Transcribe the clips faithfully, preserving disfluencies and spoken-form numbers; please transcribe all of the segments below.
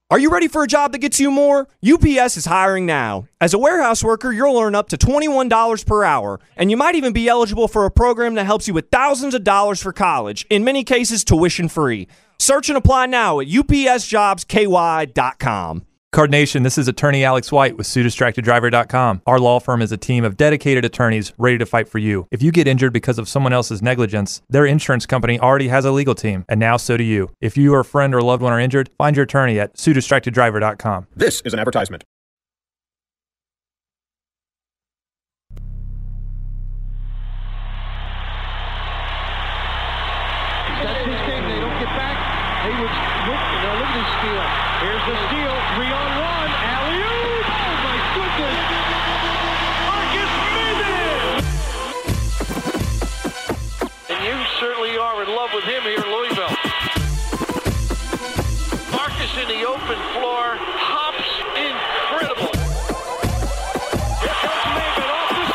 Are you ready for a job that gets you more? U P S is hiring now. As a warehouse worker, you'll earn up to twenty-one dollars per hour, and you might even be eligible for a program that helps you with thousands of dollars for college, in many cases tuition free. Search and apply now at U P S jobs K Y dot com. Card Nation, this is attorney Alex White with Sue Distracted Driver dot com. Our law firm is a team of dedicated attorneys ready to fight for you. If you get injured because of someone else's negligence, their insurance company already has a legal team, and now so do you. If you or a friend or loved one are injured, find your attorney at Sue Distracted Driver dot com. This is an advertisement. That's his game. They don't get back. Hayward's look, now look at his steal. Here's the steal. Three on one. Alley-oop. Oh, my goodness. Marcus Maven. And you certainly are in love with him here in Louisville. Marcus in the open floor. Hops incredible. Here comes Maven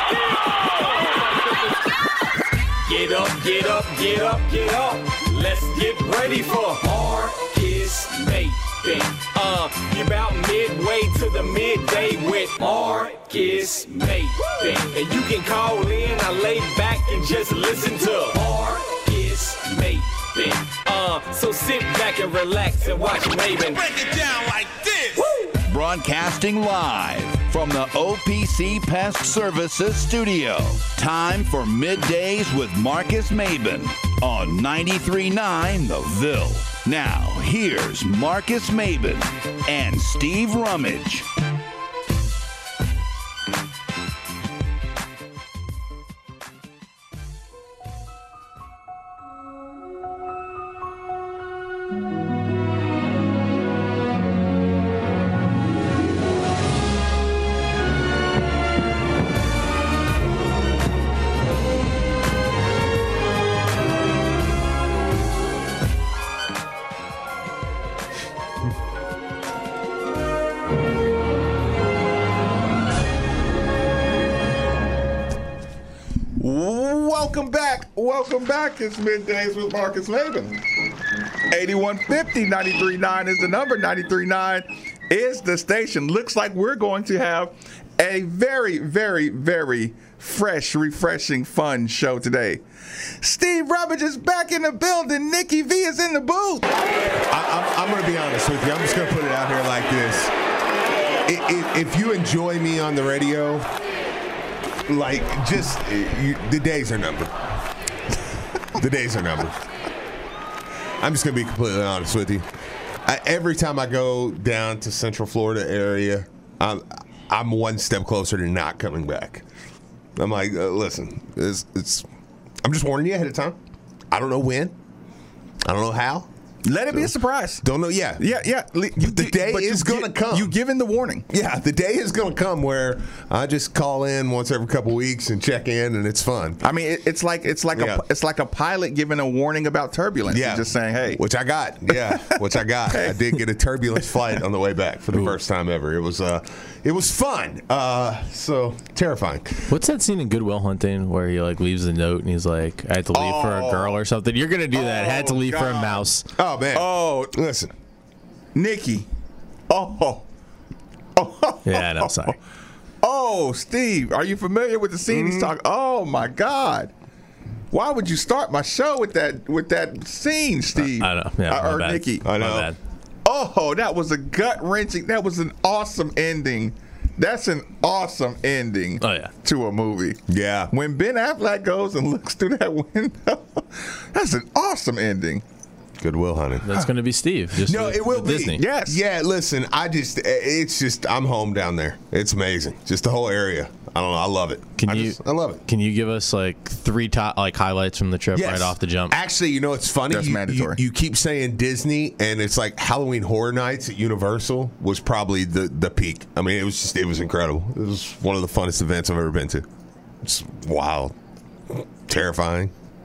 off the steal. Oh, my goodness. Get up, get up, get up, get up. Let's get ready for Marcus Maven. Uh, you're about midway to the midday with Marcus Maven. And you can call in, I lay back and just listen to Marcus Maven. Uh, so sit back and relax and watch Maven. Break it down like this. Woo! Broadcasting live from the O P C Pest Services studio. Time for Middays with Marcus Maven on ninety-three point nine The Ville. Now, here's Marcus Maven and Steve Rummage. Welcome back. Welcome back. It's Middays with Marcus Maven. eighty-one fifty, ninety-three point nine is the number. ninety-three point nine is the station. Looks like we're going to have a very, very, very fresh, refreshing, fun show today. Steve Rummage is back in the building. Nikki V is in the booth. I, I'm, I'm going to be honest with you. I'm just going to put it out here like this. If, if you enjoy me on the radio, like, just, you, the days are numbered. The days are numbered. I'm just going to be completely honest with you. I, every time I go down to Central Florida area, I'm, I'm one step closer to not coming back. I'm like, uh, listen, it's, it's. I'm just warning you ahead of time. I don't know when. I don't know how. Let it be a surprise. Don't know. Yeah, yeah, yeah. You, the day but is going to come. You given the warning. Yeah, the day is going to come where I just call in once every couple weeks and check in, and it's fun. I mean, it, it's like it's like yeah. a it's like a pilot giving a warning about turbulence. Yeah, just saying, hey, which I got. Yeah, which I got. Hey. I did get a turbulence flight on the way back for the Ooh. first time ever. It was uh, it was fun. Uh, so terrifying. What's that scene in Good Will Hunting where he like leaves a note and he's like, I had to leave oh. for a girl or something? You're gonna do that. Oh, I had to leave God. for a mouse. Oh man. Oh. Listen, Nikki. Oh. oh. Yeah, no, sorry. Oh, Steve, are you familiar with the scene mm-hmm. he's talking? Oh my God. Why would you start my show with that with that scene, Steve? I know. Yeah, uh, or bad. Nikki. I know. Oh, that was a gut wrenching. That was an awesome ending. That's an awesome ending oh, yeah. to a movie. Yeah. When Ben Affleck goes and looks through that window, that's an awesome ending. Good Will Hunting. That's going to be Steve. Just no, with, it will with be. Disney. Yes. Yeah, listen, I just, it's just, I'm home down there. It's amazing. Just the whole area. I don't know. I love it. Can I you? Just, I love it. Can you give us like three top like highlights from the trip yes. right off the jump? Actually, you know it's funny. That's you, mandatory. You, you keep saying Disney, and it's like Halloween Horror Nights at Universal was probably the the peak. I mean, it was just it was incredible. It was one of the funnest events I've ever been to. It's wild, terrifying,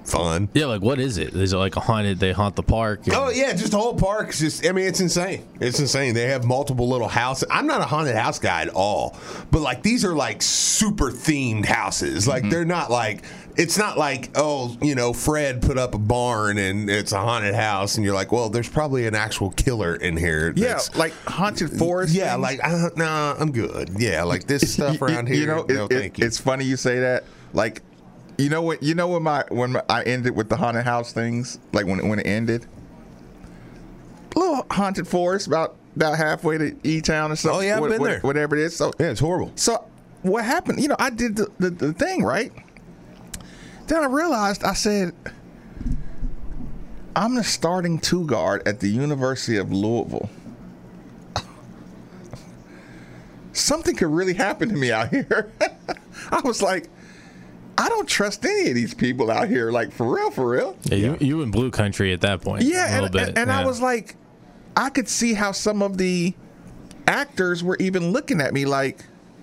fun. Yeah, like what is it? Is it like a haunted? They haunt the park. and- Oh yeah, just the whole park. Just I mean, it's insane. It's insane. They have multiple little houses. I'm not a haunted house guy at all, but like these are like super themed houses. Like they're not like it's not like oh you know Fred put up a barn and it's a haunted house and you're like well there's probably an actual killer in here. Yeah, that's- like haunted forest. yeah, things. like uh, nah, I'm good. Yeah, like this stuff around here. You know, no, it, it- thank you. it's funny you say that. Like, you know what? You know when my when my, I ended with the haunted house things, like when it, when it ended, a little haunted forest about about halfway to E Town or something. Oh, yeah, I've what- been what- there. Whatever it is. So yeah, it's horrible. so what happened? You know, I did the, the, the thing right. Then I realized I said, I'm the starting two guard at the University of Louisville. Something could really happen to me out here. I was like, I don't trust any of these people out here. Like for real, for real. Yeah, you, you in blue country at that point. Yeah, a little and, bit. and, and yeah. I was like, I could see how some of the actors were even looking at me like,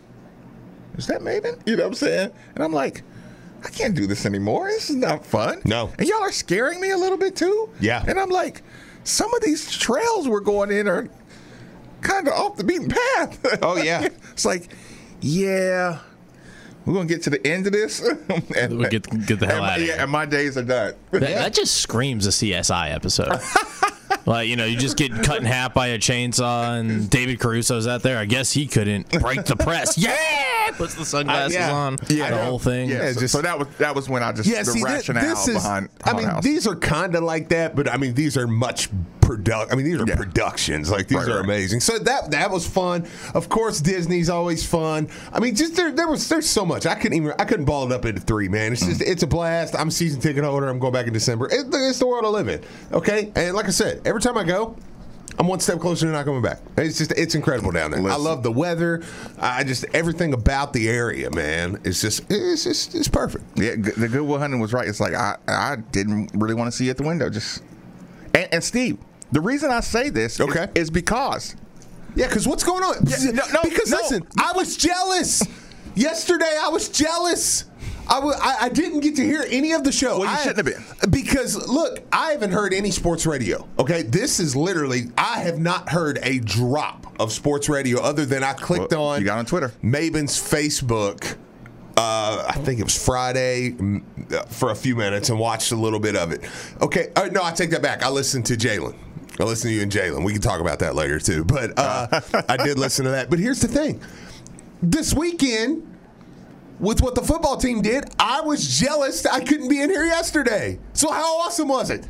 is that Maven? You know what I'm saying? And I'm like, I can't do this anymore. This is not fun. No. And y'all are scaring me a little bit too. Yeah. And I'm like, some of these trails we're going in are kind of off the beaten path. Oh, yeah. It's like, yeah, we're gonna get to the end of this. and We'll get get the hell and my, out of yeah, here. and my days are done. That, that just screams a C S I episode. Like, you know, you just get cut in half by a chainsaw and David Caruso's out there. I guess he couldn't break the press. Yeah! Puts the sunglasses Uh, yeah. on. Yeah. The whole thing. Yeah, Yeah, so, just- so that was that was when I just Yeah, the see, thi- rationale this is. behind. I Haunted mean, House. these are kind of like that, but I mean, these are much product. I mean, these are Yeah. productions. Like these Right, are right. amazing. So that that was fun. Of course, Disney's always fun. I mean, just there there was there's so much. I couldn't even I couldn't ball it up into three, man. It's just it's a blast. I'm a season ticket holder. I'm going back in December. It, it's the world I live in. Okay, and like I said, every time I go, I'm one step closer to not coming back. It's just it's incredible down there. I Listen. love the weather. I just everything about the area, man. It's just it's just it's perfect. Yeah, g- the Goodwill Hunting was right. It's like I I didn't really want to see you at the window. Just and, and Steve, the reason I say this Okay. is, is because Yeah, because what's going on? Yeah, no, no, because no. listen, I was jealous. Yesterday, I was jealous. I, w- I, I didn't get to hear any of the show. Well, you I- shouldn't have been. Because, look, I haven't heard any sports radio. Okay? This is literally, I have not heard a drop of sports radio other than I clicked Well, on you got on Twitter. Maven's Facebook. Uh, I think it was Friday mm, uh, for a few minutes and watched a little bit of it. Okay. Uh, no, I take that back. I listened to Jalen. I listened to you and Jalen. We can talk about that later, too. But uh, I did listen to that. But here's the thing. This weekend, with what the football team did, I was jealous that I couldn't be in here yesterday. So how awesome was it?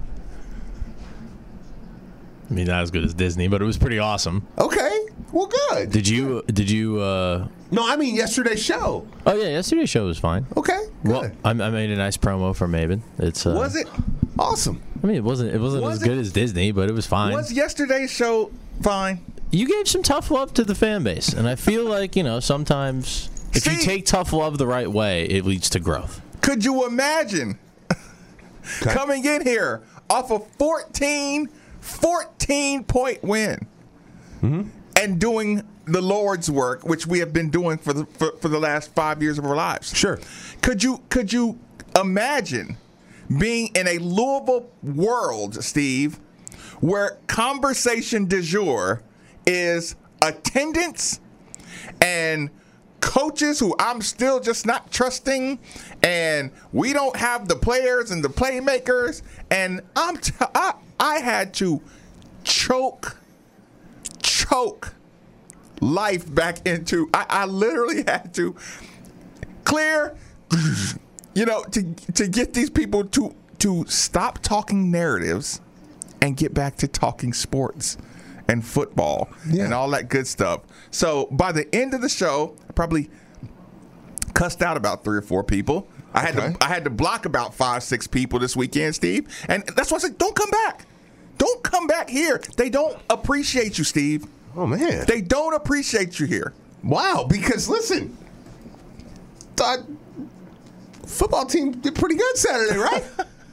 I mean, not as good as Disney, but it was pretty awesome. Okay. Well, good. Did you, did you, uh, No, I mean yesterday's show. oh, yeah, yesterday's show was fine. Okay. Good. Well, I, I made a nice promo for Maven. It's, uh, was it Awesome. I mean, it wasn't, it wasn't Was as it? good as Disney, but it was fine. was yesterday's show fine? You gave some tough love to the fan base, and I feel like, you know, sometimes if you See- take tough love the right way, it leads to growth. Could you imagine coming in here off a fourteen, fourteen point win and doing the Lord's work, which we have been doing for the for, for the last five years of our lives? Sure. Could you could you imagine being in a Louisville world, Steve, where conversation du jour is attendance and coaches who I'm still just not trusting, and we don't have the players and the playmakers, and I'm t- I, I had to choke choke life back into I, I literally had to clear you know to to get these people to to stop talking narratives and get back to talking sports and football Yeah. and all that good stuff. So by the end of the show, I probably cussed out about three or four people. I had Okay. to I had to block about five, six people this weekend, Steve. And that's why I said, don't come back. Don't come back here. They don't appreciate you, Steve. Oh, man. They don't appreciate you here. Wow, because listen, the football team did pretty good Saturday, right?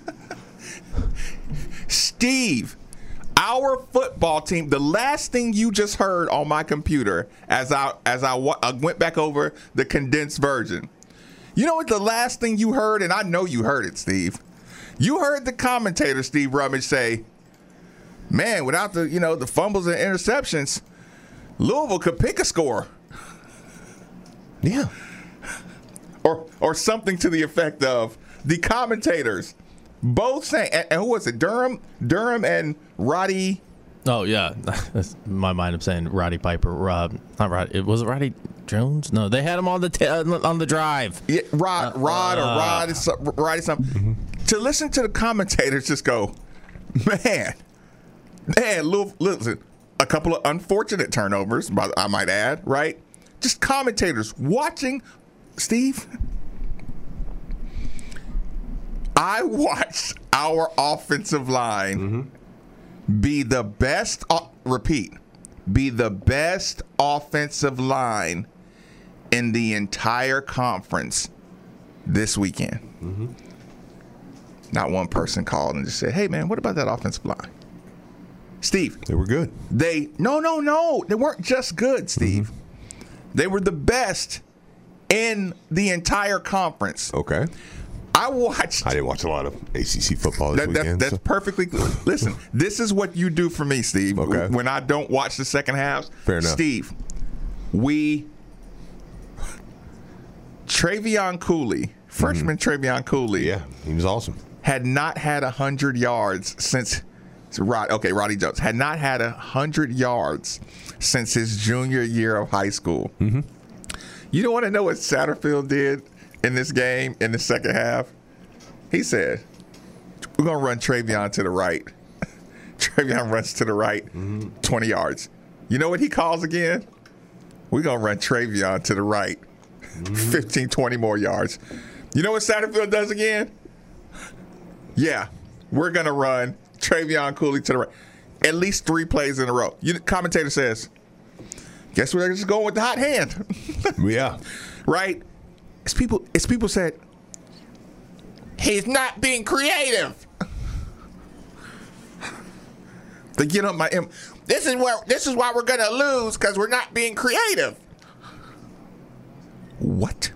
Steve, our football team, the last thing you just heard on my computer as I as I, wa- I went back over the condensed version. You know what the last thing you heard, and I know you heard it, Steve. You heard the commentator, Steve Rummage, say, man, without the, you know, the fumbles and interceptions, Louisville could pick a score. Yeah. Or or something to the effect of the commentators both saying, and, and who was it? Durham, Durham and Roddy. Oh yeah, That's my mind. I'm saying Roddy Piper. Rob, not Roddy. It was it Roddy Jones. No, they had him on the t- on the drive. Yeah, Rod, Rod, or Rod, is some- Roddy, something. Mm-hmm. To listen to the commentators just go, man, man, Louisville, listen, a couple of unfortunate turnovers, but I might add, right? Just commentators watching. Steve, I watched our offensive line mm-hmm. be the best, uh, repeat, be the best offensive line in the entire conference this weekend. Mm-hmm. Not one person called and just said, hey, man, what about that offensive line? Steve. They were good. They, no, no, no. They weren't just good, Steve. Mm-hmm. They were the best in the entire conference. Okay. I watched. I didn't watch a lot of A C C football this that, that, weekend. That's so. perfectly good. Listen, this is what you do for me, Steve. Okay. When I don't watch the second half. Fair enough. Steve, we. Travion Cooley, freshman mm-hmm. Travion Cooley. Yeah, he was awesome. Had not had one hundred yards since. Rod, okay, Roddy Jones had not had one hundred yards since his junior year of high school. Mm-hmm. You don't want to know what Satterfield did in this game in the second half? He said, we're going to run Travion to the right. Travion runs to the right, mm-hmm. twenty yards. You know what he calls again? We're going to run Travion to the right, mm-hmm. fifteen, twenty more yards. You know what Satterfield does again? Yeah, we're going to run Travion Cooley to the right. At least three plays in a row. You, the commentator says, guess we're just going with the hot hand. Yeah. Right? It's people, it's people said, he's not being creative. They get on my M. This is where this is why we're gonna lose, because we're not being creative. What?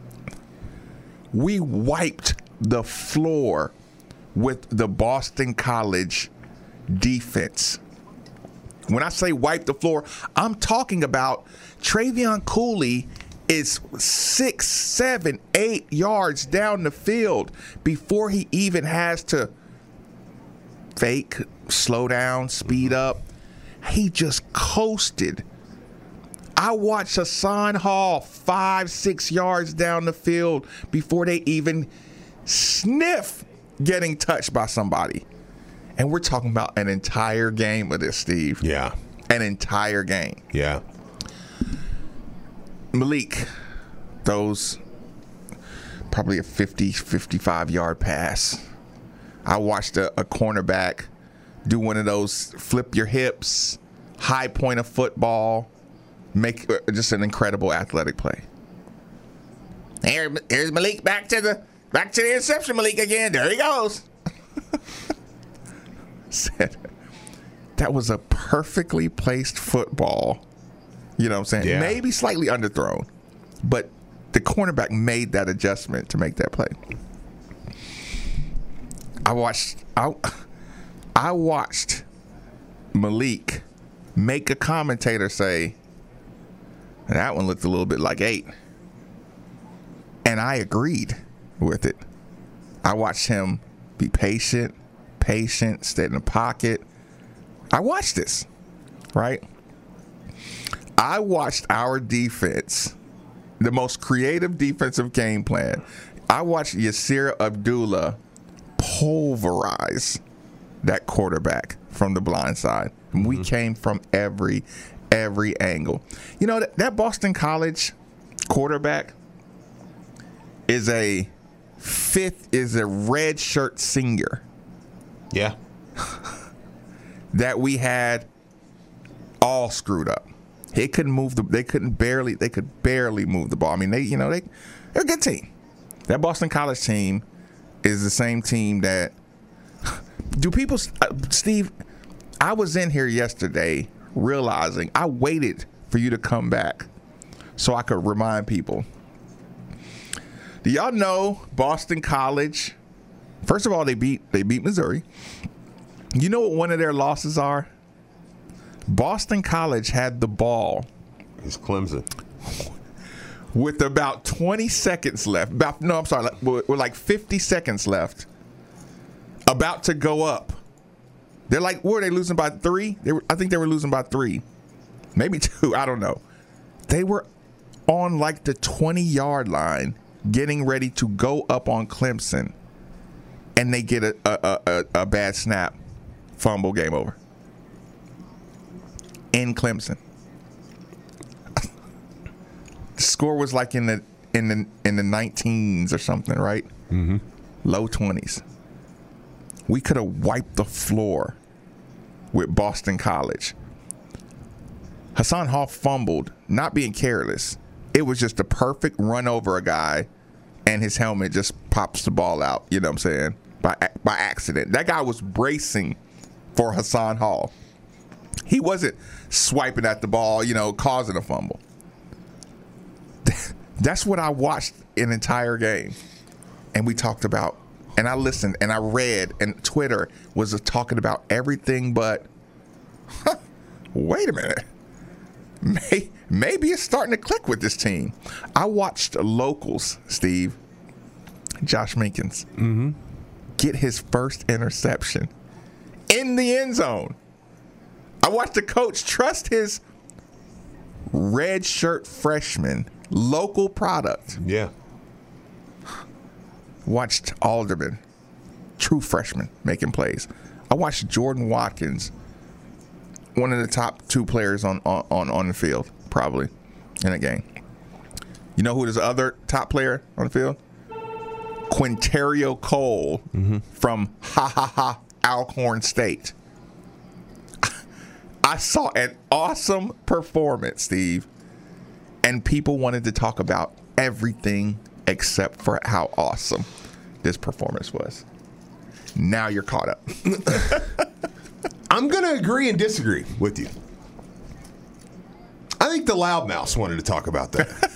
We wiped the floor with the Boston College defense. When I say wipe the floor, I'm talking about Travion Cooley is six, seven, eight yards down the field before he even has to fake, slow down, speed up. He just coasted. I watched Hassan Hall five, six yards down the field before they even sniff getting touched by somebody. And we're talking about an entire game of this, Steve. Yeah. An entire game. Yeah. Malik throws probably a fifty, fifty-five yard pass. I watched a, a cornerback do one of those flip your hips, high point of football, make uh, just an incredible athletic play. Here, here's Malik back to the back to the interception. Malik again. There he goes. Said that was a perfectly placed football. You know what I'm saying? Yeah. Maybe slightly underthrown, but the cornerback made that adjustment to make that play. I watched I, I watched Malik make a commentator say, that one looked a little bit like eight. And I agreed with it. I watched him be patient, patient, stay in the pocket. I watched this, right? I watched our defense, the most creative defensive game plan. I watched Yasir Abdullah pulverize that quarterback from the blind side. And we mm-hmm. came from every, every angle. You know, that, that Boston College quarterback is a fifth, is a red shirt senior. Yeah. That we had all screwed up. They couldn't move the. They couldn't barely. They could barely move the ball. I mean, they. You know, they. They're a good team. That Boston College team is the same team that. Do people, uh, Steve? I was in here yesterday, realizing I waited for you to come back, so I could remind people. Do y'all know Boston College First of all, they beat they beat Missouri. You know what one of their losses are? Boston College had the ball. It's Clemson. With about twenty seconds left. About no, I'm sorry. With like fifty seconds left. About to go up. They're like, were they losing by three? They were, I think they were losing by three. Maybe two. I don't know. They were on like the twenty-yard line getting ready to go up on Clemson. And they get a, a, a, a bad snap. Fumble, game over. In Clemson. The score was like in the in the in the nineteens or something, right? Mm-hmm. Low twenties. We could have wiped the floor with Boston College. Hassan Hall fumbled, not being careless. It was just a perfect run over a guy, and his helmet just pops the ball out. You know what I'm saying? By by accident. That guy was bracing for Hassan Hall. He wasn't swiping at the ball, you know, causing a fumble. That's what I watched an entire game. And we talked about, and I listened, and I read, and Twitter was talking about everything but, huh, wait a minute. May, maybe it's starting to click with this team. I watched locals, Steve, Josh Minkins, mm-hmm. get his first interception in the end zone. I watched the coach trust his red shirt freshman, local product. Yeah. Watched Alderman, true freshman, making plays. I watched Jordan Watkins, one of the top two players on, on, on the field, probably, in a game. You know who is the other top player on the field? Quinterio Cole mm-hmm. from Ha Ha Ha Alcorn State. I saw an awesome performance, Steve, and people wanted to talk about everything except for how awesome this performance was. Now you're caught up. I'm going to agree and disagree with you. I think the loudmouths wanted to talk about that.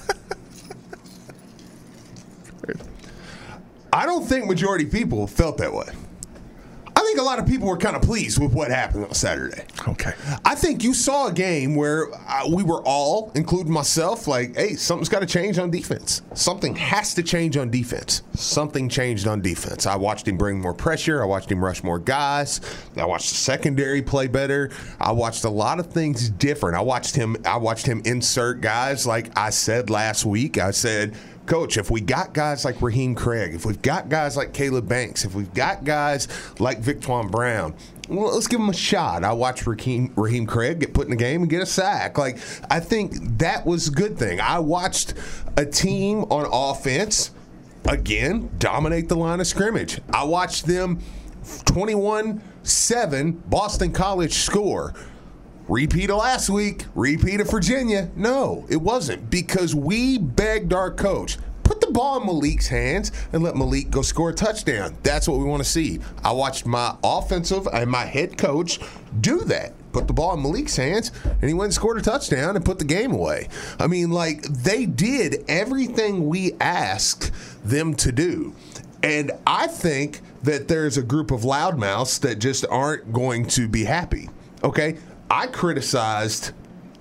I don't think majority of people felt that way. I think a lot of people were kind of pleased with what happened on Saturday. Okay. I think you saw a game where uh, we were all, including myself, like, hey, something's got to change on defense. Something has to change on defense. Something changed on defense. I watched him bring more pressure. I watched him rush more guys. I watched the secondary play better. I watched a lot of things different. I watched him. I watched him insert guys like I said last week. I said, Coach, if we got guys like Raheem Craig, if we've got guys like Caleb Banks, if we've got guys like Victwan Brown, well, let's give them a shot. I watched Raheem, Raheem Craig get put in the game and get a sack. Like, I think that was a good thing. I watched a team on offense, again, dominate the line of scrimmage. I watched them twenty-one seven Boston College score. Repeat of last week, repeat of Virginia. No, it wasn't, because we begged our coach, put the ball in Malik's hands and let Malik go score a touchdown. That's what we want to see. I watched my offensive and my head coach do that. Put the ball in Malik's hands, and he went and scored a touchdown and put the game away. I mean, like, they did everything we asked them to do. And I think that there's a group of loudmouths that just aren't going to be happy. Okay? I criticized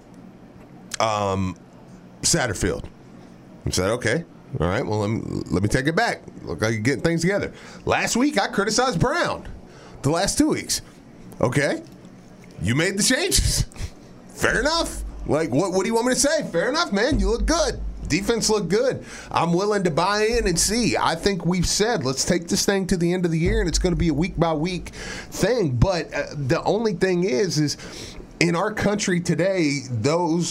um, Satterfield. I said, okay, all right, well, let me, let me take it back. Look like you're getting things together. Last week, I criticized Brown. The last two weeks. Okay, you made the changes. Fair enough. Like, what, what do you want me to say? Fair enough, man. You look good. Defense looked good. I'm willing to buy in and see. I think we've said, let's take this thing to the end of the year, and it's going to be a week-by-week thing. But uh, the only thing is, is in our country today, those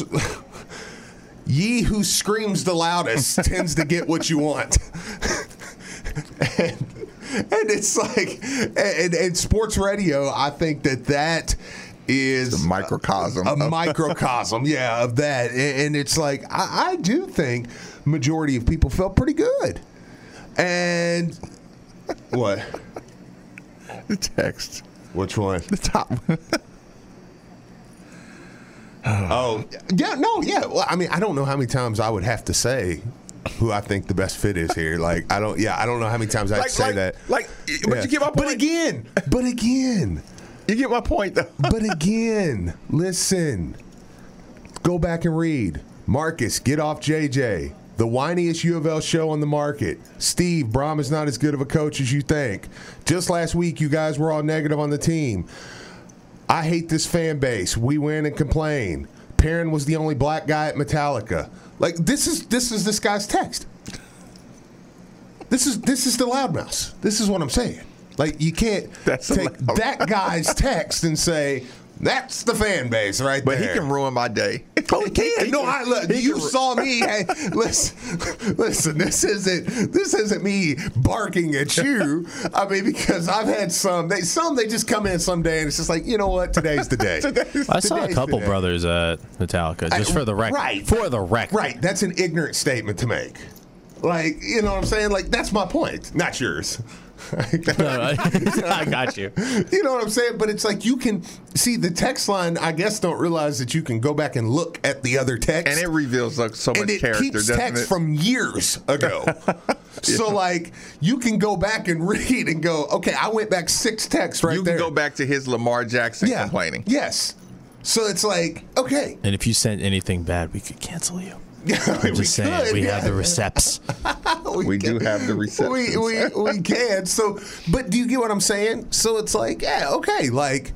ye who screams the loudest tends to get what you want. and, and it's like, and, and sports radio, I think that that is a microcosm. A, a microcosm, yeah, of that. And, and it's like, I, I do think majority of people felt pretty good. And what? The text. Which one? The top one. Oh, yeah, no, yeah. Well, I mean, I don't know how many times I would have to say who I think the best fit is here. Like, I don't, yeah, I don't know how many times I'd like, say like, that. Like, But you get my point. But again, but again, you get my point, though. but again, listen. Go back and read. Marcus, get off J J. The whiniest U of L show on the market. Steve, Braum is not as good of a coach as you think. Just last week, you guys were all negative on the team. I hate this fan base. We win and complain. Perrin was the only black guy at Metallica. Like, this is this is this guy's text. This is this is the loudmouth. This is what I'm saying. Like, you can't That's take that guy's text and say, that's the fan base right But there. he can ruin my day. Oh, he can. No, I look. He You can- saw me. Hey, listen, listen. This isn't. This isn't me barking at you. I mean, because I've had some. They some they just come in someday and it's just like, you know what? Today's the day. I saw a Today's couple the day. brothers at Metallica, just for the record. Right. For the record. Right. That's an ignorant statement to make. Like, you know what I'm saying? Like, that's my point, not yours. No, I got you. You know what I'm saying? But it's like you can see the text line. I guess don't realize that you can go back and look at the other text, And it reveals like, so and much it character, keeps doesn't text it? from years ago. So like you can go back and read and go, okay, I went back six texts right you there. can go back to his Lamar Jackson yeah, complaining. Yes. So it's like, okay. And if you sent anything bad, we could cancel you. I'm I'm just saying, we have the receipts. We do have the receptions. We, we, we can. So, but do you get what I'm saying? So it's like, yeah, okay, like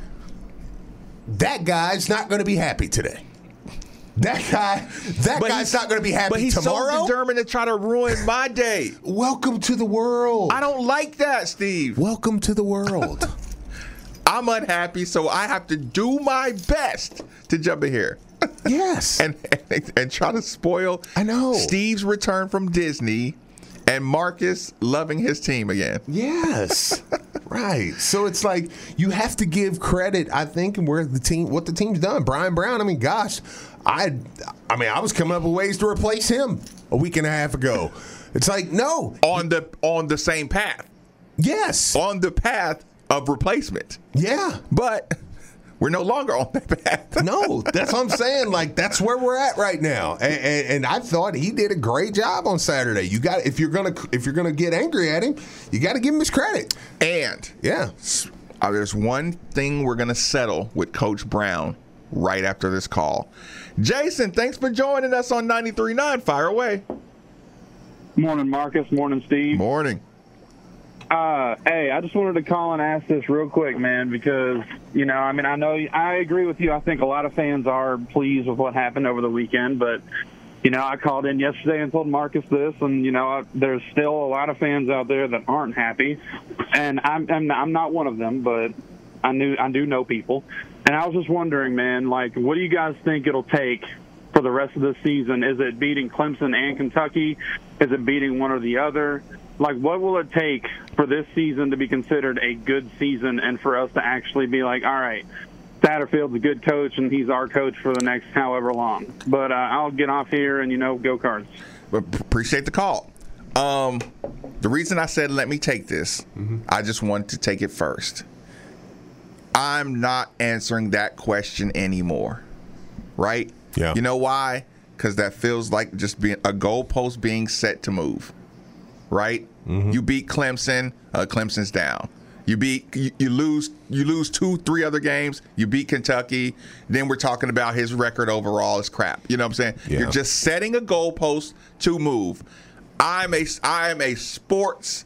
that guy's not going to be happy today. That guy, that But guy's he's- not going to be happy But he's tomorrow. so determined to try to ruin my day. Welcome to the world. I don't like that, Steve. Welcome to the world. I'm unhappy, so I have to do my best to jump in here. Yes. and, and and try to spoil I know. Steve's return from Disney and Marcus loving his team again. Yes. Right. So it's like you have to give credit, I think, and where the team what the team's done. Brian Brown, I mean, gosh, I I mean, I was coming up with ways to replace him a week and a half ago. It's like, no. On the on the same path. Yes. On the path of replacement. Yeah. But we're no longer on that path. No, that's what I'm saying. Like, that's where we're at right now. And, and, and I thought he did a great job on Saturday. You got if you're gonna if you're gonna get angry at him, you got to give him his credit. And Yeah. uh, there's one thing we're gonna settle with Coach Brown right after this call. Jason, thanks for joining us on ninety-three point nine. Fire away. Morning, Marcus. Morning, Steve. Morning. Uh, hey, I just wanted to call and ask this real quick, man, because, you know, I mean, I know I agree with you. I think a lot of fans are pleased with what happened over the weekend, but, you know, I called in yesterday and told Marcus this, and, you know, I, there's still a lot of fans out there that aren't happy, and I'm, I'm, I'm not one of them, but I knew I do know people, and I was just wondering, man, like, what do you guys think it'll take for the rest of the season? Is it beating Clemson and Kentucky? Is it beating one or the other? Like, what will it take for this season to be considered a good season and for us to actually be like, all right, Satterfield's a good coach and he's our coach for the next however long? But uh, I'll get off here and, you know, go Cards. But p- appreciate the call. Um, the reason I said let me take this, mm-hmm. I just wanted to take it first. I'm not answering that question anymore, right? Yeah. You know why? Because that feels like just being a goalpost being set to move, right? Mm-hmm. You beat Clemson, uh, Clemson's down. You beat, you, you lose, you lose two, three other games. You beat Kentucky. Then we're talking about his record overall is crap. You know what I'm saying? Yeah. You're just setting a goalpost to move. I'm a, I am a sports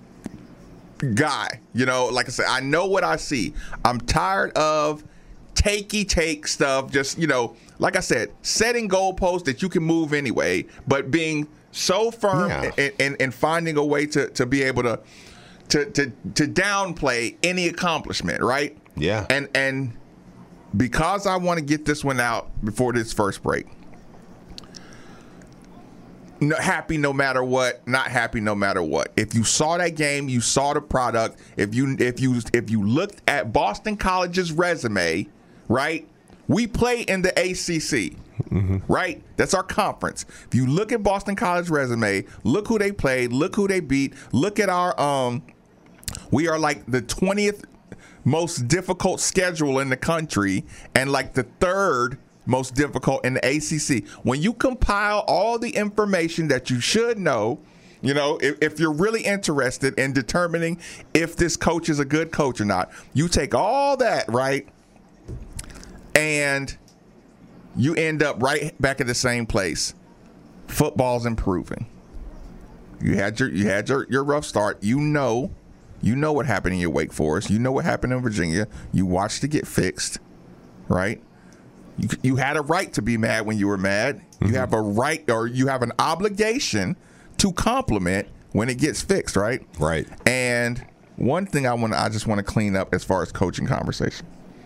guy. You know, like I said, I know what I see. I'm tired of takey take stuff. Just, you know, like I said, setting goalposts that you can move anyway, but being so firm Yeah. and, and, and finding a way to, to be able to, to to to downplay any accomplishment, right? Yeah. And and because I want to get this one out before this first break. No, happy no matter what, not happy no matter what. If you saw that game, you saw the product. If you if you if you looked at Boston College's resume, right? We play in the A C C, mm-hmm. right? That's our conference. If you look at Boston College resume, look who they played, look who they beat, look at our um we are like the twentieth most difficult schedule in the country and like the third most difficult in the A C C. When you compile all the information that you should know You know, if, if you're really interested in determining if this coach is a good coach or not, you take all that, right, and you end up right back at the same place. Football's improving. You had your you had your, your rough start. You know, you know what happened in your Wake Forest. You know what happened in Virginia. You watched it get fixed, right? You, you had a right to be mad when you were mad. Mm-hmm. You have a right, or you have an obligation to compliment when it gets fixed, right? Right. And one thing I want, I just want to clean up as far as coaching conversation.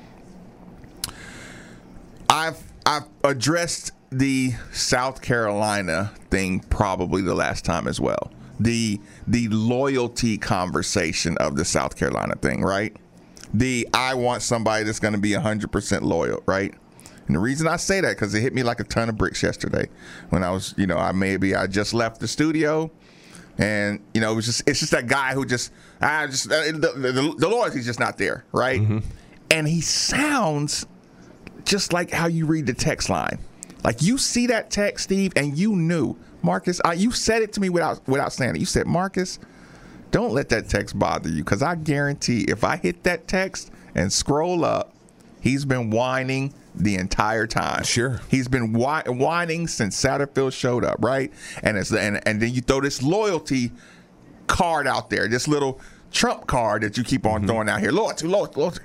I've I've addressed the South Carolina thing probably the last time as well. The the loyalty conversation of the South Carolina thing, right? The I want somebody that's going to be one hundred percent loyal, right? And the reason I say that, because it hit me like a ton of bricks yesterday when I was, you know, I maybe I just left the studio, and you know, it was just it's just that guy who just I just uh, the, the, the loyalty's just not there, right? Mm-hmm. And he sounds just like how you read the text line. Like you see that text, Steve, and you knew, Marcus. Uh, you said it to me without without saying it. You said, Marcus, don't let that text bother you, because I guarantee if I hit that text and scroll up, he's been whining the entire time. Sure. He's been whi- whining since Satterfield showed up, right? And it's and, and then you throw this loyalty card out there, this little trump card that you keep on mm-hmm. throwing out here. Loyalty, loyalty, loyalty.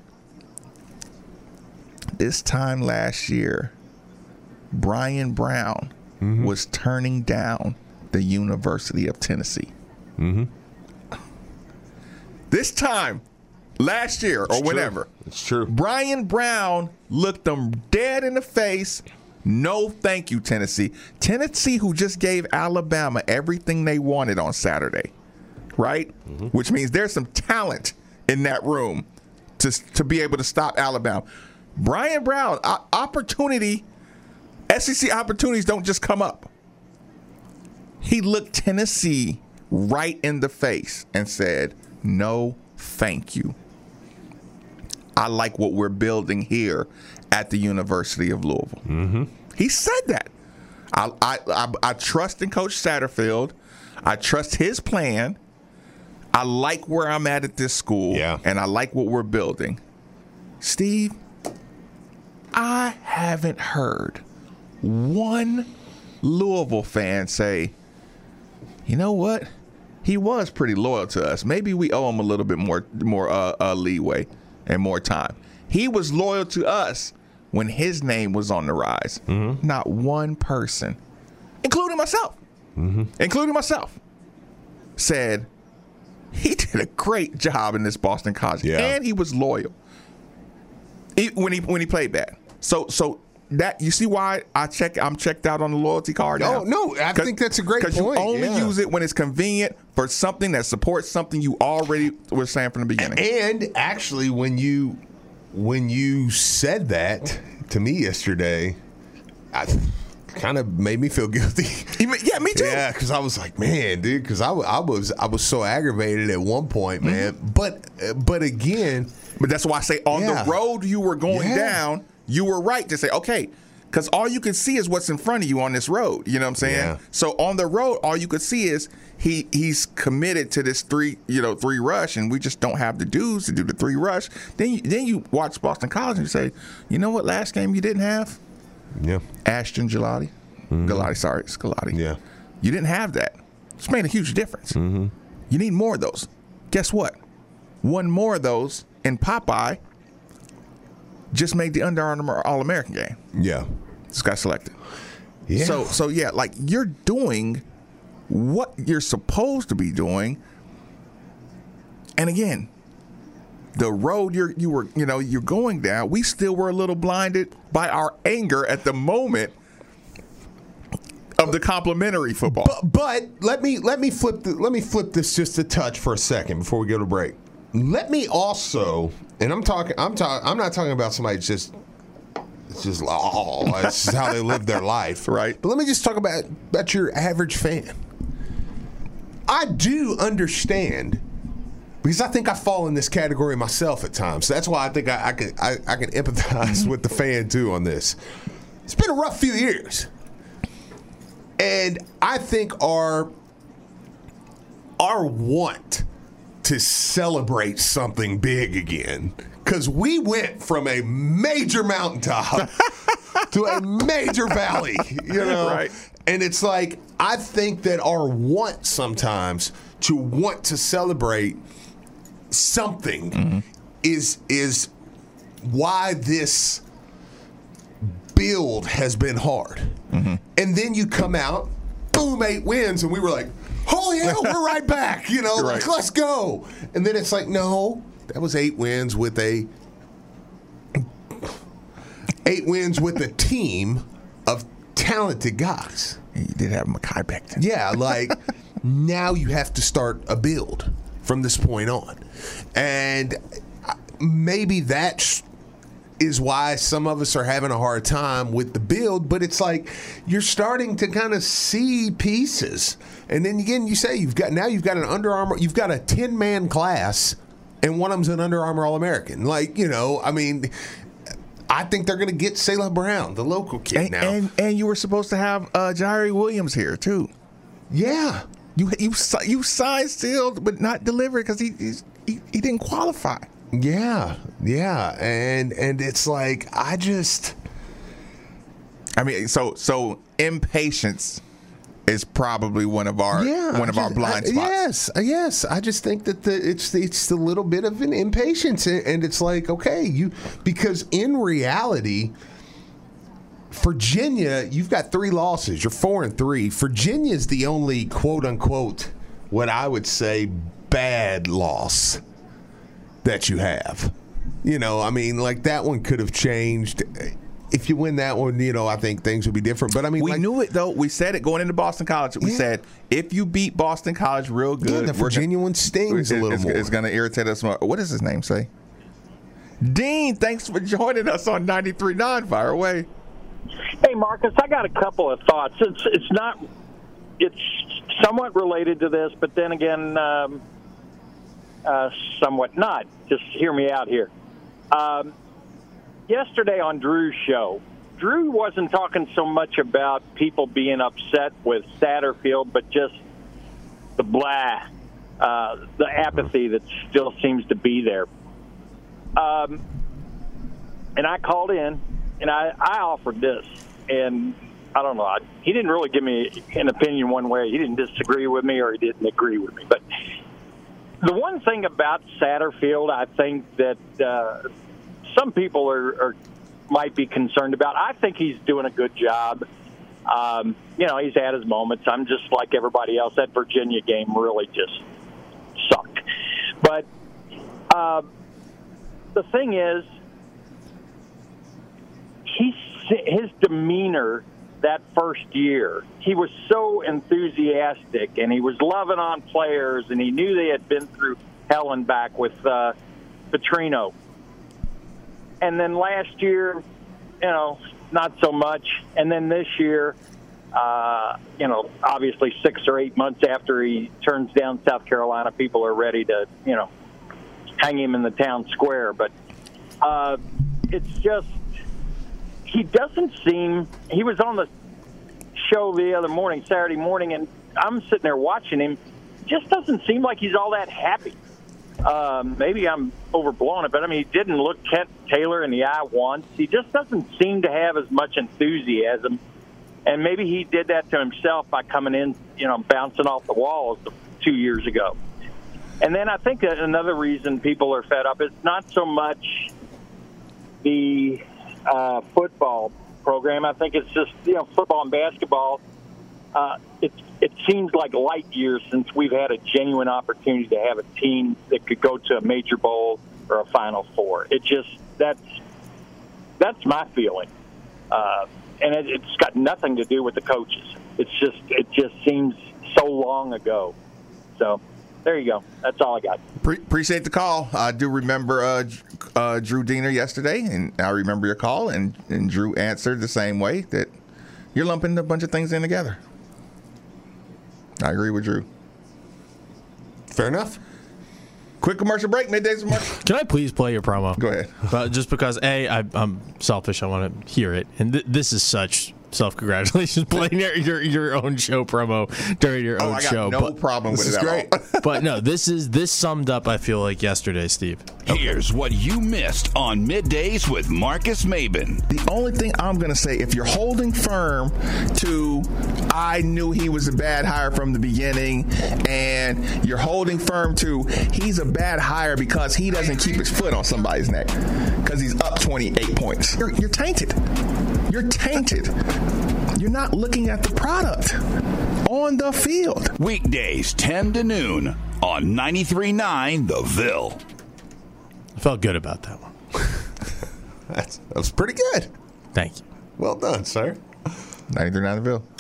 This time last year, Brian Brown mm-hmm. was turning down the University of Tennessee. Mm-hmm. This time last year it's or whenever. True. It's true. Brian Brown looked them dead in the face. No, thank you, Tennessee. Tennessee, who just gave Alabama everything they wanted on Saturday, right? Mm-hmm. Which means there's some talent in that room to, to be able to stop Alabama. Brian Brown, opportunity, S E C opportunities don't just come up. He looked Tennessee right in the face and said, no, thank you. I like what we're building here at the University of Louisville. Mm-hmm. He said that. I, I, I, I trust in Coach Satterfield. I trust his plan. I like where I'm at at this school, yeah. and I like what we're building. Steve, I haven't heard one Louisville fan say, you know what? He was pretty loyal to us. Maybe we owe him a little bit more more uh, uh, leeway and more time. He was loyal to us when his name was on the rise. Mm-hmm. Not one person, including myself, mm-hmm. including myself, said he did a great job in this Boston College, yeah. and he was loyal he, when he when he played bad. So so. That you see why I check I'm checked out on the loyalty card now? Oh no, I think that's a great point. Because you only yeah. use it when it's convenient for something that supports something you already were saying from the beginning. And actually, when you when you said that to me yesterday, I kind of made me feel guilty. Yeah, me too. Yeah, because I was like, man, dude, because I, I was I was so aggravated at one point, man. Mm-hmm. But but again, but that's why I say on yeah. the road you were going yeah. down. You were right to say, okay, because all you can see is what's in front of you on this road. You know what I'm saying? Yeah. So on the road, all you could see is he he's committed to this three, you know, three rush, and we just don't have the dudes to do the three rush. Then you, then you watch Boston College and you say, you know what? Last game you didn't have, yeah, Ashton Galati, mm-hmm. Galati, sorry, it's Galati. Yeah, you didn't have that. It's made a huge difference. Mm-hmm. You need more of those. Guess what? One more of those in Popeye just made the Under Armour All-American game. Yeah. Just got selected. Yeah. So, so yeah, like you're doing what you're supposed to be doing. And again, the road you're you were, you know, you're going down, we still were a little blinded by our anger at the moment of the complimentary football. But, but let me let me flip the, let me flip this just a touch for a second before we go to break. Let me also, and I'm talking, I'm talking, I'm not talking about somebody that's just, it's just, oh, that's just how they live their life, right? But let me just talk about about your average fan. I do understand, because I think I fall in this category myself at times. So that's why I think I, I can I, I can empathize with the fan too on this. It's been a rough few years, and I think our our want to celebrate something big again, because we went from a major mountaintop to a major valley, you know? Right. And it's like, I think that our want sometimes to want to celebrate something mm-hmm. is is why this build has been hard. Mm-hmm. And then you come out, boom, eight wins, and we were like, holy hell, we're right back. You know, You're like, right. let's go. And then it's like, no, that was eight wins with a eight wins with a team of talented guys. You did have Mekhi Becton. Yeah, like now you have to start a build from this point on. And maybe that is why some of us are having a hard time with the build, but it's like you're starting to kind of see pieces. And then again, you say you've got now you've got an Under Armour, you've got a ten-man class, and one of them's an Under Armour All-American. Like, you know, I mean, I think they're going to get Selah Brown, the local kid And, now. and and you were supposed to have uh, Jairi Williams here too. Yeah. You you si- you signed still, but not delivered because he, he's- he he didn't qualify. Yeah, yeah, and and it's like I just, I mean, so so impatience is probably one of our yeah, one of I our just- blind I- spots. Yes, uh, yes. I just think that the it's it's a little bit of an impatience, and and it's like okay, you because in reality, Virginia, you've got three losses. You're four and three. Virginia's the only quote unquote what I would say bad loss that you have. You know, I mean, like that one could have changed. If you win that one, you know, I think things would be different. But I mean, We like, knew it though. We said it going into Boston College. We Yeah. said if you beat Boston College real good, yeah, the we're Virginia gonna- one stings a it- little it's, more. It's going to irritate us more. What does his name say? Dean, thanks for joining us on ninety-three point nine. Fire away. Hey, Marcus, I got a couple of thoughts. It's it's not it's somewhat related to this, but then again, um, uh, somewhat not. Just hear me out here. Um, yesterday on Drew's show, Drew wasn't talking so much about people being upset with Satterfield, but just the blah, uh, the apathy that still seems to be there. Um, and I called in, and I, I offered this, and I don't know, I, he didn't really give me an opinion one way. He didn't disagree with me or he didn't agree with me. But the one thing about Satterfield, I think that uh, some people are, are might be concerned about. I think he's doing a good job. Um, you know, he's had his moments. I'm just like everybody else. That Virginia game really just sucked. But uh, the thing is, he, his demeanor that first year, he was so enthusiastic, and he was loving on players, and he knew they had been through hell and back with uh, Petrino. And then last year, you know, not so much. And then this year, uh, you know, obviously six or eight months after he turns down South Carolina, people are ready to, you know, hang him in the town square. But uh, it's just, he doesn't seem, he was on the show the other morning, Saturday morning, and I'm sitting there watching him. Just doesn't seem like he's all that happy. Um, maybe I'm overblowing it, but I mean, he didn't look Kent Taylor in the eye once. He just doesn't seem to have as much enthusiasm. And maybe he did that to himself by coming in, you know, bouncing off the walls two years ago. And then I think that another reason people are fed up is not so much the uh, football program. I think it's just, you know, football and basketball. Uh, it, it seems like light years since we've had a genuine opportunity to have a team that could go to a major bowl or a Final Four. It just, that's that's my feeling. Uh, and it, it's got nothing to do with the coaches. It's just, it just seems so long ago. So there you go. That's all I got. Pre- appreciate the call. I do remember uh, uh, Drew Diener yesterday, and I remember your call, and, and Drew answered the same way, that you're lumping a bunch of things in together. I agree with Drew. Fair enough. Quick commercial break. Middays with Mark. Can I please play your promo? Go ahead. Uh, just because, A, I, I'm selfish. I want to hear it. And th- this is such self-congratulations playing your, your your own show promo during your Oh, own I got show. no but, problem with This it is at great. all. but no, this is this summed up, I feel like, yesterday, Steve. Here's what you missed on Middays with Marcus Maben. The only thing I'm going to say, if you're holding firm to I knew he was a bad hire from the beginning, and you're holding firm to he's a bad hire because he doesn't keep his foot on somebody's neck because he's up twenty-eight points, you're, you're tainted. You're tainted. You're not looking at the product on the field. Weekdays ten to noon on ninety-three point nine The Ville. I felt good about that one. That's, that was pretty good. Thank you. Well done, sir. ninety-three point nine The Ville.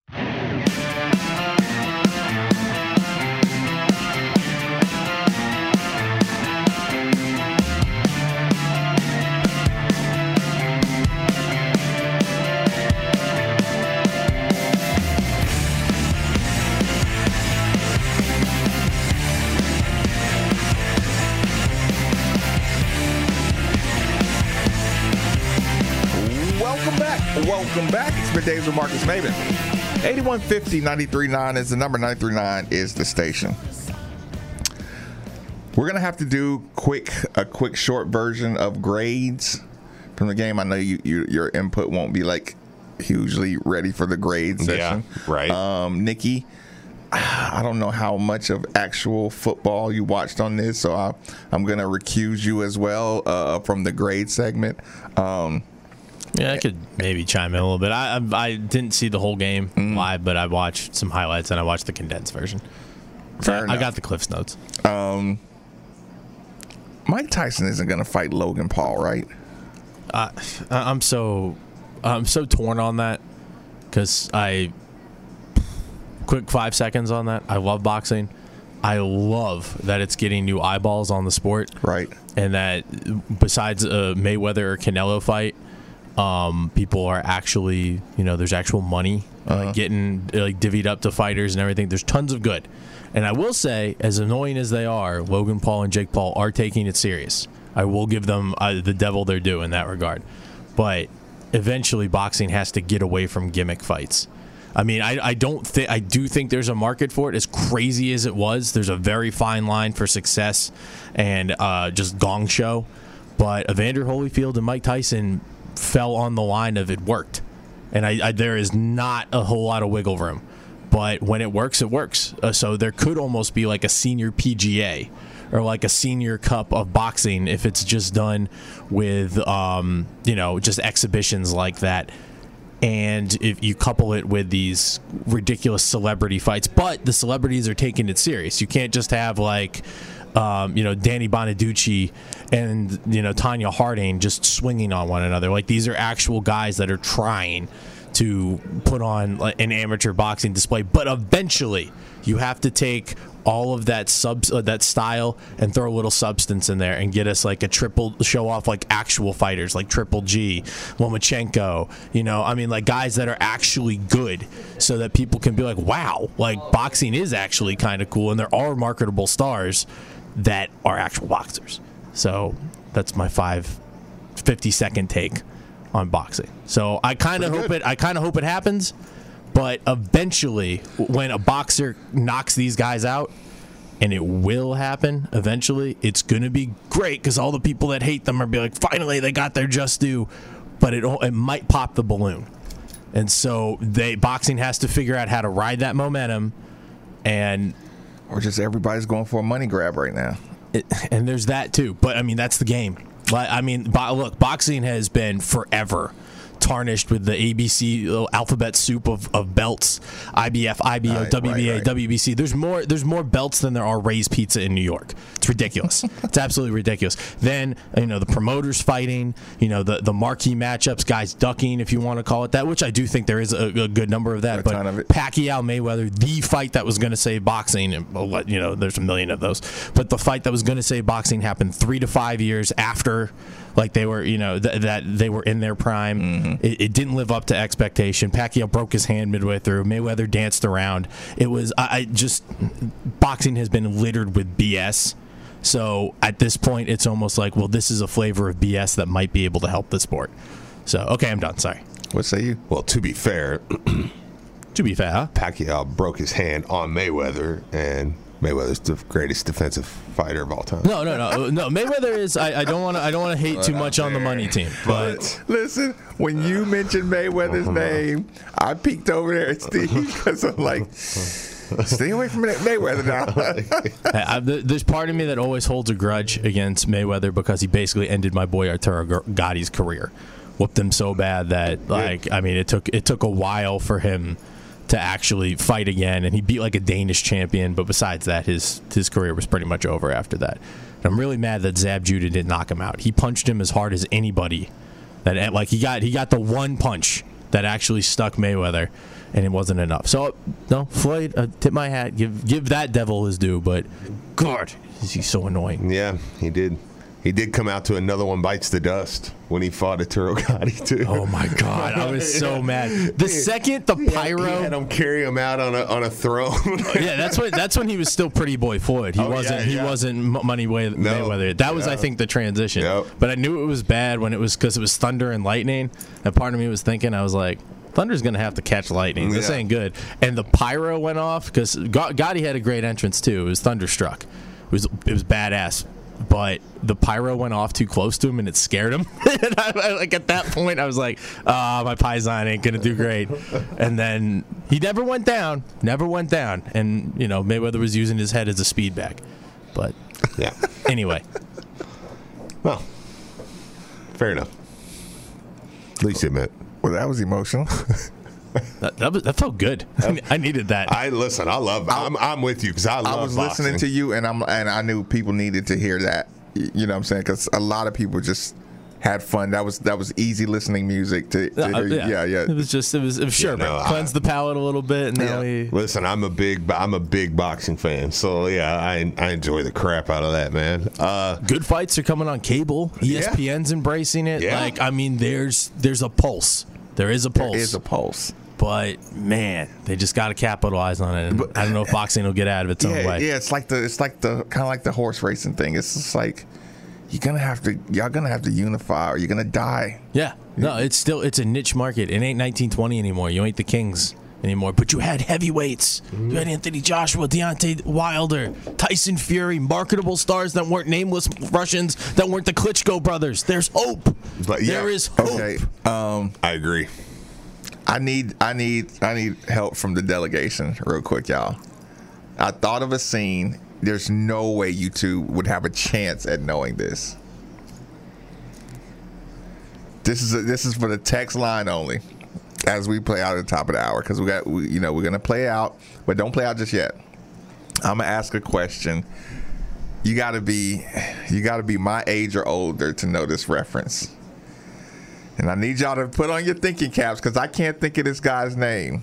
Welcome back. Welcome back. It's Middays with Marcus Maben. eighty-one fifty, ninety-three point nine is the number. ninety-three point nine is the station. We're going to have to do quick a quick short version of grades from the game. I know you, you your input won't be like hugely ready for the grade section. Yeah, right. Um, Nikki, I don't know how much of actual football you watched on this, so I, I'm going to recuse you as well uh, from the grade segment. Um, Yeah, I could maybe chime in a little bit. I I, I didn't see the whole game Mm. live, but I watched some highlights and I watched the condensed version. Fair I enough. got the Cliff's Notes. Um, Mike Tyson isn't going to fight Logan Paul, right? Uh, I'm so I'm so torn on that because I quick five seconds on that. I love boxing. I love that it's getting new eyeballs on the sport, right? And that besides a Mayweather or Canelo fight, um, people are actually, you know, there's actual money uh, Uh-huh. getting like divvied up to fighters and everything. There's tons of good. And I will say, as annoying as they are, Logan Paul and Jake Paul are taking it serious. I will give them uh, the devil their due in that regard. But eventually, boxing has to get away from gimmick fights. I mean, I, I don't think I do think there's a market for it. As crazy as it was, there's a very fine line for success and uh, just gong show. But Evander Holyfield and Mike Tyson fell on the line of it worked, and I, I there is not a whole lot of wiggle room. But when it works, it works. Uh, so there could almost be like a senior P G A or like a senior cup of boxing if it's just done with, um, you know, just exhibitions like that. And if you couple it with these ridiculous celebrity fights, but the celebrities are taking it serious. You can't just have like, um, you know, Danny Bonaducci and, you know, Tanya Harding just swinging on one another. Like, these are actual guys that are trying to put on like, an amateur boxing display. But eventually, you have to take all of that sub uh, that style and throw a little substance in there and get us like a triple show off like actual fighters like Triple G, Lomachenko, you know, I mean like guys that are actually good so that people can be like, wow, like boxing is actually kind of cool and there are marketable stars that are actual boxers. So that's my five fifty second take on boxing. So I kind of hope it I kind of hope it happens. But eventually, when a boxer knocks these guys out, and it will happen eventually, it's going to be great because all the people that hate them are be like, finally, they got their just due. But it it might pop the balloon. And so they boxing has to figure out how to ride that momentum. And or just everybody's going for a money grab right now. It, and there's that too. But, I mean, that's the game. I mean, bo- look, boxing has been forever tarnished with the A B C alphabet soup of, of belts, I B F, I B O, right, W B A, right, right. W B C. There's more there's more belts than there are Ray's Pizza in New York. It's ridiculous. It's absolutely ridiculous. Then, you know, the promoters fighting, you know, the, the marquee matchups, guys ducking, if you want to call it that, which I do think there is a, a good number of that. A but ton of it. Pacquiao Mayweather, the fight that was going to save boxing, and well, what- you know, there's a million of those, but the fight that was going to save boxing happened three to five years after, like they were, you know, th- that they were in their prime. Mm-hmm. It, it didn't live up to expectation. Pacquiao broke his hand midway through. Mayweather danced around. It was, I, I just, boxing has been littered with B S. So at this point, it's almost like, well, this is a flavor of B S that might be able to help the sport. So, okay, I'm done. Sorry. What say you? Well, to be fair, to be fair, Pacquiao broke his hand on Mayweather, and Mayweather's the greatest defensive fighter of all time. No, no, no, no. Mayweather is. I, I don't want to. I don't want to hate too much on the money team. But listen, when you mentioned Mayweather's name, I peeked over there at Steve because I'm like, stay away from Mayweather now. I, I, there's part of me that always holds a grudge against Mayweather because he basically ended my boy Arturo Gotti's career. Whooped him so bad that, like, I mean, it took it took a while for him to actually fight again, and he beat like a Danish champion. But besides that, his his career was pretty much over after that. And I'm really mad that Zab Judah didn't knock him out. He punched him as hard as anybody. That like he got he got the one punch that actually stuck Mayweather, and it wasn't enough. So no, Floyd, uh, tip my hat, give give that devil his due. But God, is he so annoying? Yeah, he did. He did come out to Another One Bites the Dust when he fought Arturo Gatti, too. Oh, my God. I was so mad. The second the pyro... He had him carry him out on a on a throne. yeah, that's when that's when he was still Pretty Boy Floyd. He oh, wasn't yeah, He yeah. wasn't Money Way, no. Mayweather. That was, yeah. I think, the transition. Yep. But I knew it was bad when it was because it was thunder and lightning. And part of me was thinking, I was like, Thunder's going to have to catch lightning. This yeah. ain't good. And the pyro went off because Gotti had a great entrance, too. It was Thunderstruck. It was, it was badass. But the pyro went off too close to him, and it scared him. and I, like at that point, I was like, "Ah, oh, my Paisan ain't gonna do great." And then he never went down, never went down. And you know, Mayweather was using his head as a speed bag. But yeah. Anyway, well, fair enough. At least you admit. Well, that was emotional. That, that, was, that felt good. I needed that. I listen. I love. I'm, I'm with you because I love. I was boxing. listening to you, and I'm and I knew people needed to hear that. You know what I'm saying? Because a lot of people just had fun. That was that was easy listening music to, to uh, hear. yeah. yeah, yeah. It was just it was, it was sure, Yeah, no, cleanse the palate a little bit, and now Yeah. we. Listen, I'm a big. I'm a big boxing fan. So yeah, I I enjoy the crap out of that, man. Uh, Good fights are coming on cable. E S P N's embracing it. Yeah. Like I mean, there's there's a pulse. There is a pulse. There is a pulse. But man, they just got to capitalize on it. And But- I don't know if boxing will get out of its own Yeah, way. yeah. It's like the it's like the kind of like the horse racing thing. It's just like you're gonna have to y'all gonna have to unify, or you're gonna die. Yeah. No, it's still it's a niche market. It ain't nineteen twenty anymore. You ain't the Kings anymore. But you had heavyweights. Mm-hmm. You had Anthony Joshua, Deontay Wilder, Tyson Fury, marketable stars that weren't nameless Russians, that weren't the Klitschko brothers. There's hope. But yeah. There is hope. Okay. Um, I agree. I need I need I need help from the delegation real quick, y'all. I thought of a scene. There's no way you two would have a chance at knowing this. This is a, this is for the text line only, as we play out at the top of the hour, because we got we, you know we're gonna play out, but don't play out just yet. I'm gonna ask a question. You gotta be you gotta be my age or older to know this reference. And I need y'all to put on your thinking caps because I can't think of this guy's name.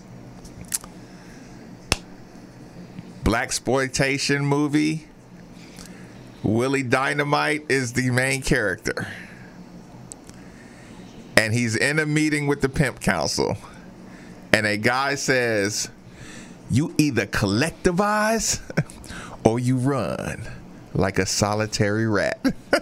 Blaxploitation movie. Willie Dynamite is the main character. And he's in a meeting with the pimp council. And a guy says, you either collectivize or you run like a solitary rat.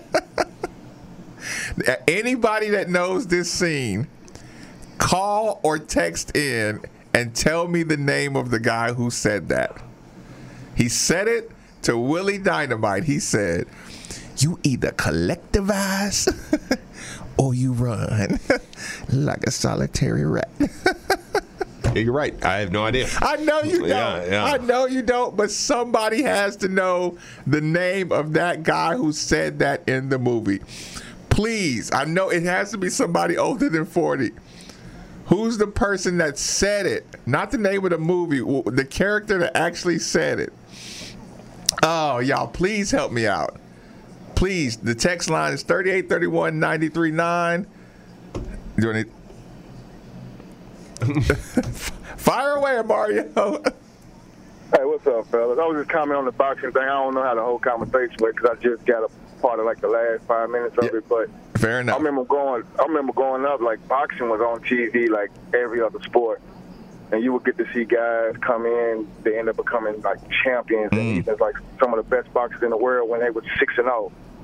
Anybody that knows this scene, call or text in and tell me the name of the guy who said that. He said it to Willie Dynamite. He said, you either collectivize or you run like a solitary rat. You're right. I have no idea. I know you don't. Yeah, yeah. I know you don't, but somebody has to know the name of that guy who said that in the movie. Please, I know it has to be somebody older than forty. Who's the person that said it? Not the name of the movie, the character that actually said it. Oh, y'all, please help me out. Please, the text line is thirty-eight thirty-one ninety-three nine. Do I need... Fire away, Mario. Hey, what's up, fellas? I was just commenting on the boxing thing. I don't know how the whole conversation went because I just got a part of like the last five minutes of yeah, it. But fair enough. I remember going. I remember growing up, like boxing was on T V like every other sport, and you would get to see guys come in. They end up becoming like champions, mm. and even like some of the best boxers in the world when they were six and zero.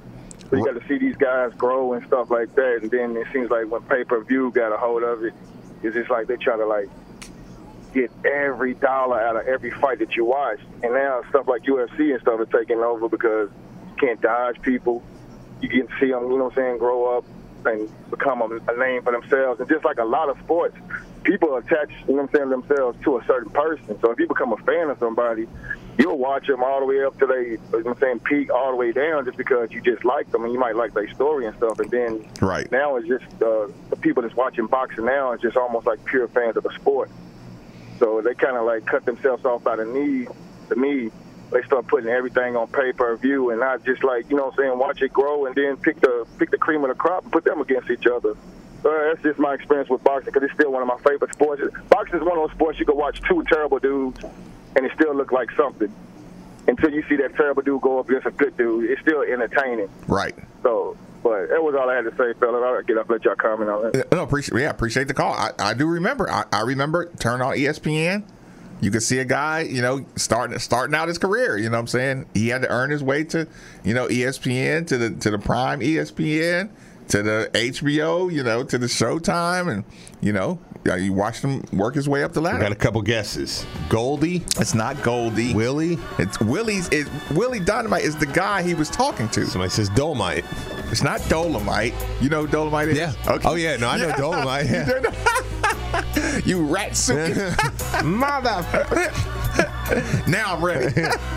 So you got to see these guys grow and stuff like that. And then it seems like when pay-per-view got a hold of it, it's just like they try to, like, get every dollar out of every fight that you watch. And now stuff like U F C and stuff are taking over because you can't dodge people. You can see them, you know what I'm saying, grow up and become a, a name for themselves. And just like a lot of sports, people attach, you know what I'm saying, themselves to a certain person. So if you become a fan of somebody, you'll watch them all the way up to they, you know what I'm saying, peak all the way down just because you just like them and you might like their story and stuff. And then right now it's just uh, the people that's watching boxing now is just almost like pure fans of the sport. So they kind of like cut themselves off by the knee. To me, they start putting everything on pay-per-view and not just like, you know what I'm saying, watch it grow and then pick the pick the cream of the crop and put them against each other. Uh, that's just my experience with boxing because it's still one of my favorite sports. Boxing is one of those sports you can watch two terrible dudes and it still look like something. Until you see that terrible dude go up against a good dude, it's still entertaining. Right. So, but that was all I had to say, fella. I'll get up, let y'all comment on that. No, appreciate, yeah, appreciate the call. I, I do remember. I, I remember turn on E S P N. You could see a guy, you know, starting starting out his career. You know what I'm saying? He had to earn his way to, you know, E S P N, to the to the prime E S P N, to the H B O, you know, to the Showtime, and you know, you watched him work his way up the ladder. I got a couple guesses. Goldie? It's not Goldie. Willie? It's Willie's. It, Willie Dynamite is the guy he was talking to. Somebody says Dolomite. It's not Dolomite. You know who Dolomite is? Yeah. Okay. Oh yeah. No, I know Yeah. Dolomite. Yeah. You rat suit. Mother. Now I'm ready.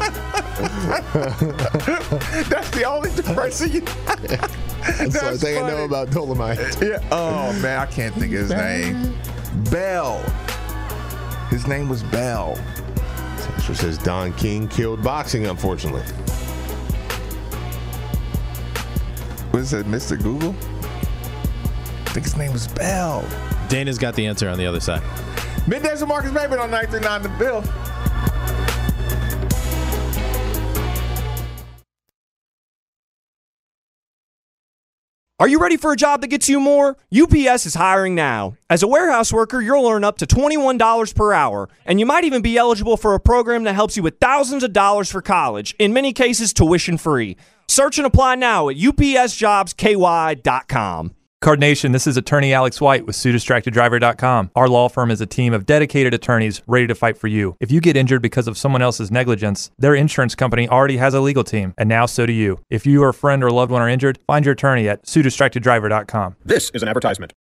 That's the only person you. That's the only thing I know about Dolomite. Yeah. Oh man, I can't think of his name. Bell. His name was Bell. This says Don King killed boxing, unfortunately. What is it, Mister Google? I think his name was Bell. Dana's got the answer on the other side. Middays with Marcus Maven on nine three nine The Bill. Are you ready for a job that gets you more? U P S is hiring now. As a warehouse worker, you'll earn up to twenty-one dollars per hour, and you might even be eligible for a program that helps you with thousands of dollars for college, in many cases tuition free. Search and apply now at U P S jobs K Y dot com. Card Nation, this is attorney Alex White with Sue Distracted Driver dot com. Our law firm is a team of dedicated attorneys ready to fight for you. If you get injured because of someone else's negligence, their insurance company already has a legal team, and now so do you. If you or a friend or loved one are injured, find your attorney at Sue Distracted Driver dot com. This is an advertisement.